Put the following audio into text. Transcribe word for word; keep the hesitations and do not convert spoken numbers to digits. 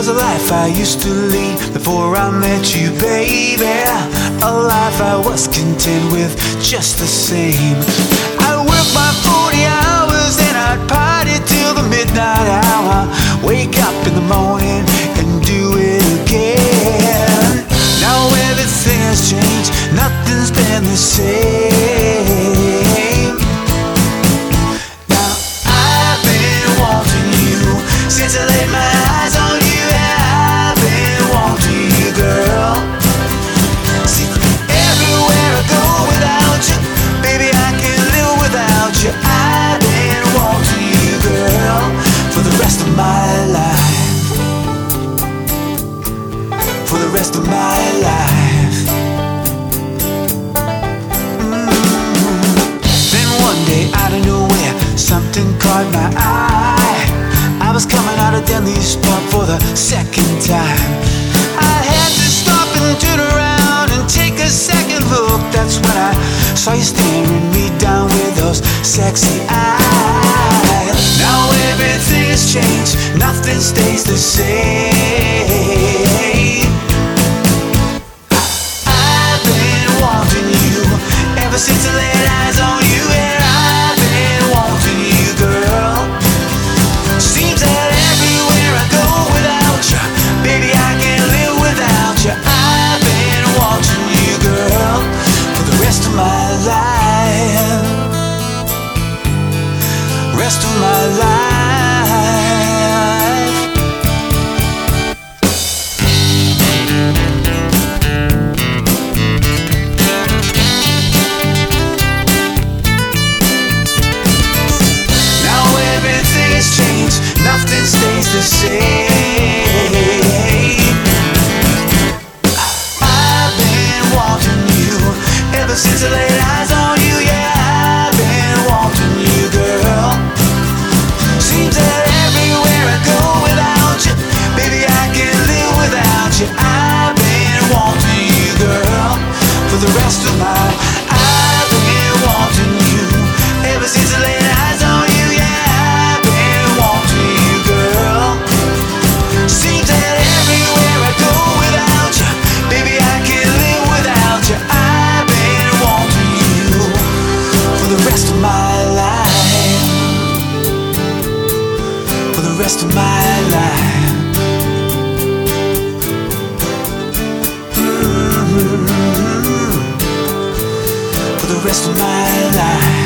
was a life I used to lead before I met you, baby. A life I was content with just the same. I worked my forty hours and I'd party till the midnight hour. Wake up in the morning and do it again. Now everything has changed, nothing's been the same. Now I've been wanting you since I laid my eyes on you. I've been wanting you, girl. See, everywhere I go without you, baby, I can't live without you. I've been wanting you, girl, for the rest of my life. For the rest of my life. Mm-hmm. Then one day out of nowhere, something caught my eye. I was coming out of Denny's pub for the second time. I had to stop and turn around and take a second look. That's when I saw you staring me down with those sexy eyes. Now everything has changed, nothing stays the same. I've been wanting you ever since I laid eyes on you. And I've been wanting you, girl. Seems that everywhere I go without you, baby, I can't live without you. I've been wanting you, girl, for the rest of my life. Rest of my life. Now everything has changed, nothing stays the same. I've been wanting you ever since I laid eyes on you. Yeah, I've been wanting you, girl. Seems that everywhere I go without you, baby, I can't live without you. I've been wanting you, girl, for the rest of my life. I've been wanting you ever since I laid eyes on you. Yeah, I've been wanting you, girl. Seems that everywhere I go without you, baby, I can't live without you. I've been wanting you for the rest of my life. For the rest of my life. Mm-hmm. For the rest of my life.